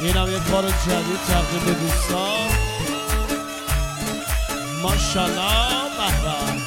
اینم یک بار جدید تقدیم به دوستان. ماشاءالله. به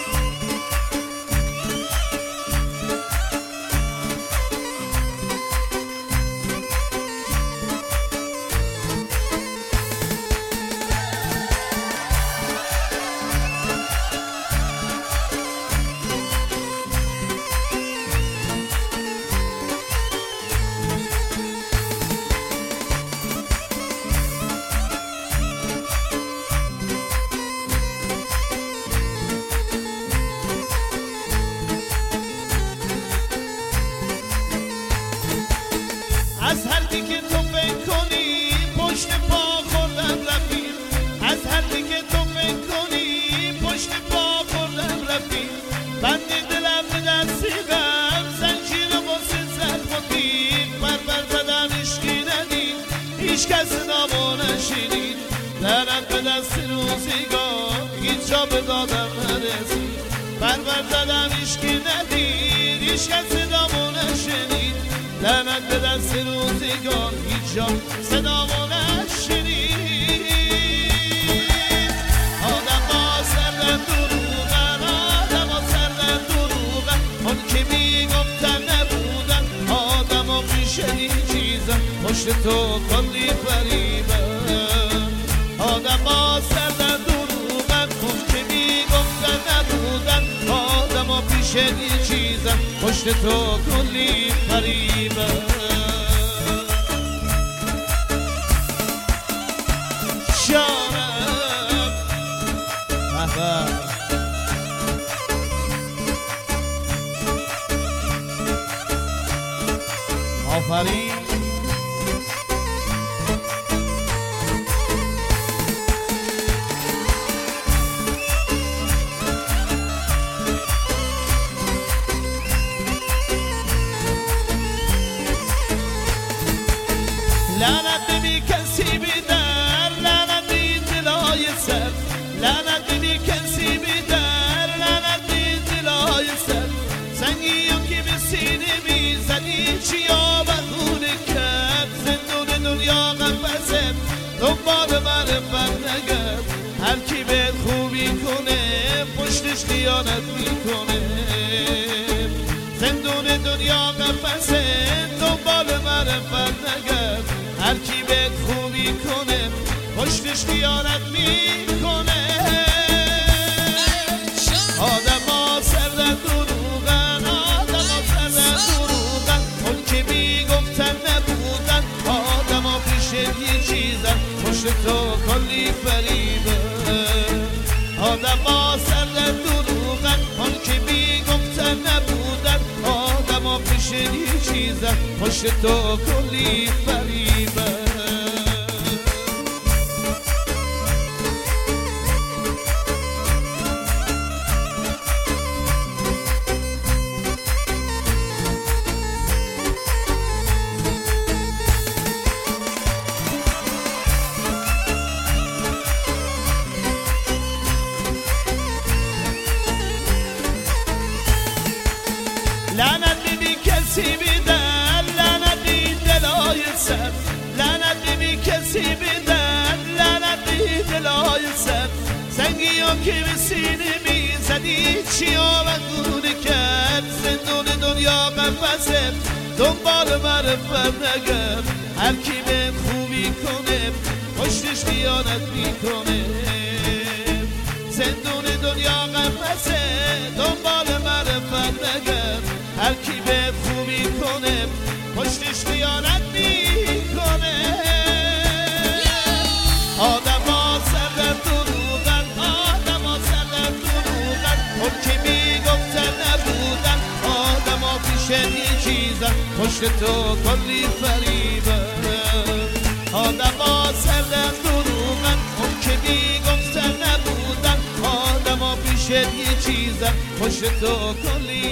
از هر دی که تو فکر کنی پشت پا خوردم رفتیم، از هر دی که تو فکر کنی پشت پا خوردم رفتیم. بند دلم به دستیدم زنجیر واسه زخم و تیغ، بر زدم عشقی ندید هیچ کس نامو نشنید. لعنت به دست روزگار هیچ جا به دادم نرسید. بر زدم عشقی ندید هیچ کس نامو نشنید. لعنت به دست روزگار هیچ جا صدامو نشنید. آدم ها سردن دروغن، آدم ها سردن دروغن، اون که میگفتن نبودن. آدم ها پیش این چیزن پشت تو کلی فریبن. آدم ها سردن دروغن، اون که میگفتن نبودن. آدم ها پیش این چیزن پشت تو کلی فریبن. شانم آفرین. لعنت بی کسی بیدر، لعنت بی دلای سر، لعنت بی کسی بیدر، لعنت بی دلای سر. سنگی هم که به سینه میزنی چیا بخونه کرد. زندون دنیا قفصت دنبال معرفت نگرد. هر کی به خوبی کنه پشتش خیانت میکنه. زندون دنیا قفصت دنبال معرفت نگرد. هر کی به خوبی کنه پشتش خیانت میکنه. آدم ها سردن دروغن، آدم ها سردن دروغن، اون که میگفتن نبودن. آدم ها پیش یه چیزن پشت تو کلی فریبن. آدم ها سردن دروغن، اون که میگفتن نبودن. آدم ها پیش یه چیزن پشت تو کلی فریبن. لعنت بی کسی بیدر، لعنت بی دلای سر، لعنت بی کسی بیدر، لعنت بی دلای سر. سنگی ها که به سینه میزدی چیا بخونه کرد. زندون دنیا قفصت دنبال معرفت نگرد. هر کی به خوبی کنه پشتش خیانت میکنه. زندون دنیا قفصت دنبال معرفت نگرد. هر کی به خوبی کنه پشتش خیانت میکنه. آدم ها سردن دروغن، آدم ها سردن دروغن، اون که میگفتن نبودن. آدم ها پیش یه چیزن پشت تو کلی فریبن. آدم ها سردن دروغن، اون که میگفتن نبودن. آدم ها پیش یه چیزن پشت تو کلی